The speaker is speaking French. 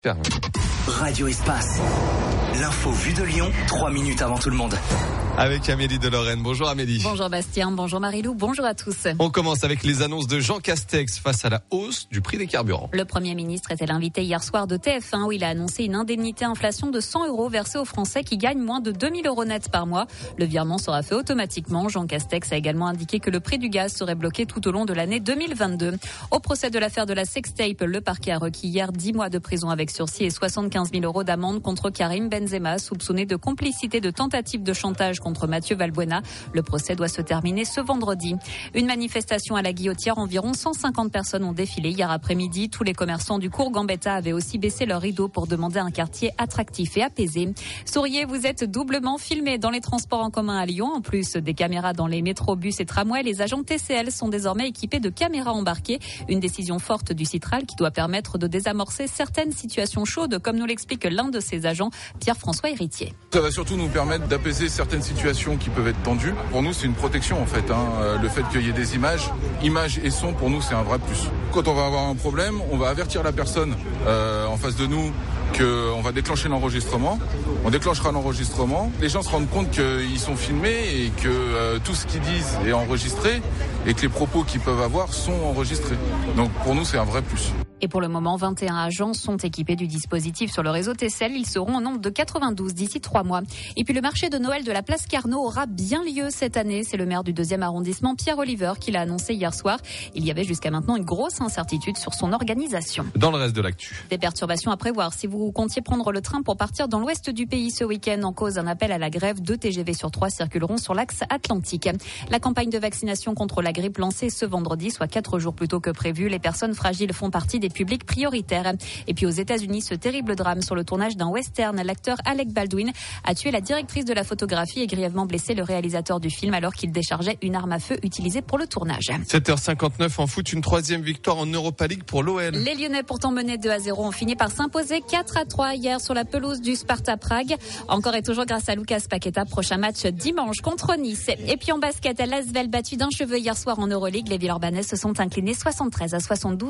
Radio Espace. L'info vue de Lyon, 3 minutes avant tout le monde. Avec Amélie de Lorraine. Bonjour Amélie. Bonjour Bastien, bonjour Marilou, bonjour à tous. On commence avec les annonces de Jean Castex face à la hausse du prix des carburants. Le Premier ministre était l'invité hier soir de TF1 où il a annoncé une indemnité inflation de 100 € versée aux Français qui gagnent moins de 2000 € net par mois. Le virement sera fait automatiquement. Jean Castex a également indiqué que le prix du gaz serait bloqué tout au long de l'année 2022. Au procès de l'affaire de la sextape, le parquet a requis hier 10 mois de prison avec sursis et 75 000 € d'amende contre Karim Benzema, soupçonné de complicité de tentative de chantage contre Mathieu Valbuena. Le procès doit se terminer ce vendredi. Une manifestation à la Guillotière, environ 150 personnes ont défilé hier après-midi. Tous les commerçants du cours Gambetta avaient aussi baissé leurs rideaux pour demander un quartier attractif et apaisé. Souriez, vous êtes doublement filmés dans les transports en commun à Lyon. En plus des caméras dans les métros, bus et tramways, les agents TCL sont désormais équipés de caméras embarquées. Une décision forte du Citral qui doit permettre de désamorcer certaines situations chaudes, comme nous l'explique l'un de ses agents, Pierre-François Héritier. Ça va surtout nous permettre d'apaiser certaines situations qui peuvent être tendues. Pour nous, c'est une protection en fait. Le fait qu'il y ait des images et son, pour nous, c'est un vrai plus. Quand on va avoir un problème, on va avertir la personne en face de nous qu'on va déclencher l'enregistrement. On déclenchera l'enregistrement. Les gens se rendent compte qu'ils sont filmés et que tout ce qu'ils disent est enregistré et que les propos qu'ils peuvent avoir sont enregistrés. Donc pour nous, c'est un vrai plus. Et pour le moment, 21 agents sont équipés du dispositif sur le réseau TCL. Ils seront au nombre de 92 d'ici 3 mois. Et puis le marché de Noël de la place Carnot aura bien lieu cette année. C'est le maire du 2e arrondissement, Pierre Oliver, qui l'a annoncé hier soir. Il y avait jusqu'à maintenant une grosse incertitude sur son organisation. Dans le reste de l'actu. Des perturbations à prévoir si vous comptiez prendre le train pour partir dans l'ouest du pays ce week-end. En cause, un appel à la grève. 2 TGV sur 3 circuleront sur l'axe atlantique. La campagne de vaccination contre la grippe lancée ce vendredi, soit 4 jours plus tôt que prévu. Les personnes fragiles font partie des publics prioritaires. Et puis aux États-Unis, ce terrible drame sur le tournage d'un western. L'acteur Alec Baldwin a tué la directrice de la photographie et grièvement blessé le réalisateur du film alors qu'il déchargeait une arme à feu utilisée pour le tournage. 7h59 en foot, une 3e victoire en Europa League pour l'OL. Les Lyonnais, pourtant menés 2-0, ont fini par s'imposer 4-3 hier sur la pelouse du Sparta Prague. Encore et toujours grâce à Lucas Paqueta. Prochain match dimanche contre Nice. Et puis en basket, l'Asvel battu d'un cheveu hier soir en Euroleague. Les Villeurbanais se sont inclinés 73-72.